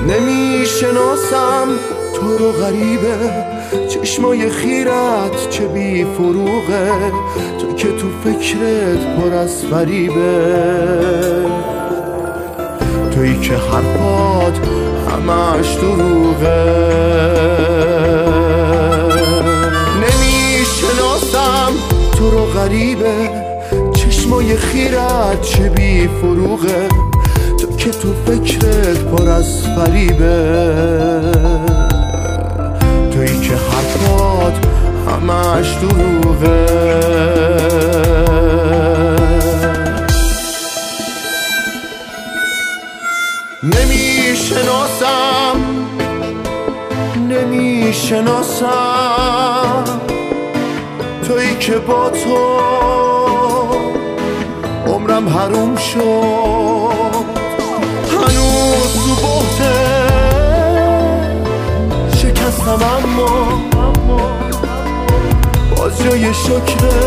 نمیشناسم تو رو غریبه، چشمای خیرت چه بی فروغه، تو که تو فکرت پر از فریبه، تویی که حرفات همش دروغه. نمیشناسم تو رو غریبه، چشمای خیرت چه بی فروغه، تو که تو فکرت پر از فریبه، تویی که حرفات همش دروغه. نمیشناسم تویی که با تو عمرم حروم شد، هنوز تو بحته شکستم اما باز جای شکره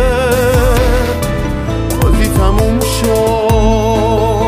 بازی تموم شد.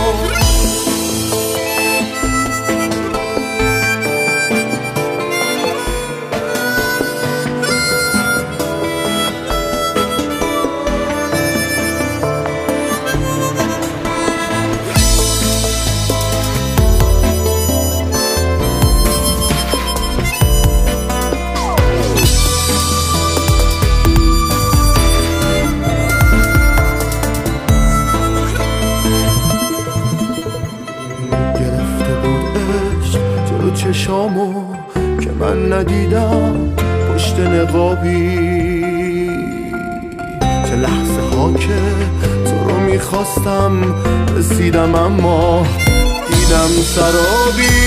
چشامو که من ندیدم پشت نقابی، چه لحظه ها که تو رو میخواستم رسیدم اما دیدم سرابی،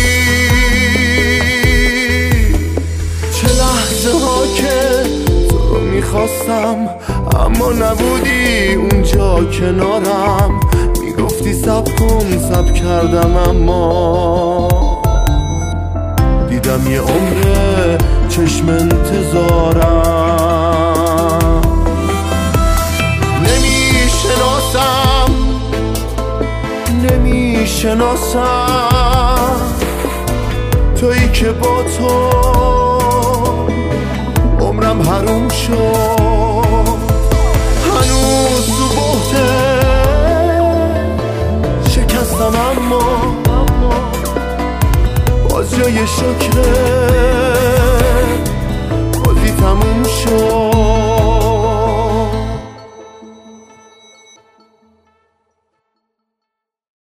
چه لحظه ها که تو رو میخواستم اما نبودی اونجا کنارم، میگفتی صبر کن صبر کردم اما دیدم یه عمره چشم انتظارم. نمیشناسم تویی که با تو عمرم حروم شد، هنوز تو بحته شکستم اما باز جای شکره